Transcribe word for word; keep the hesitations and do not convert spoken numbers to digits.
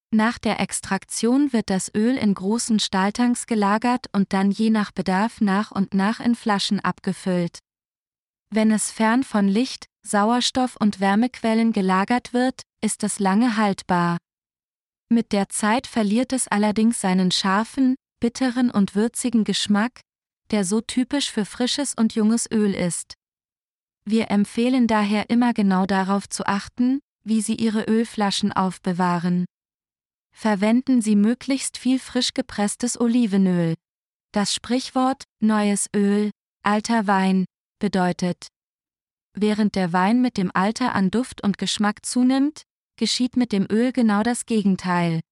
Nach der Extraktion wird das Öl in großen Stahltanks gelagert und dann je nach Bedarf nach und nach in Flaschen abgefüllt. Wenn es fern von Licht, Sauerstoff und Wärmequellen gelagert wird, ist es lange haltbar. Mit der Zeit verliert es allerdings seinen scharfen, bitteren und würzigen Geschmack, der so typisch für frisches und junges Öl ist. Wir empfehlen daher immer genau darauf zu achten, wie Sie Ihre Ölflaschen aufbewahren. Verwenden Sie möglichst viel frisch gepresstes Olivenöl. Das Sprichwort „neues Öl, alter Wein“ bedeutet: Während der Wein mit dem Alter an Duft und Geschmack zunimmt, geschieht mit dem Öl genau das Gegenteil.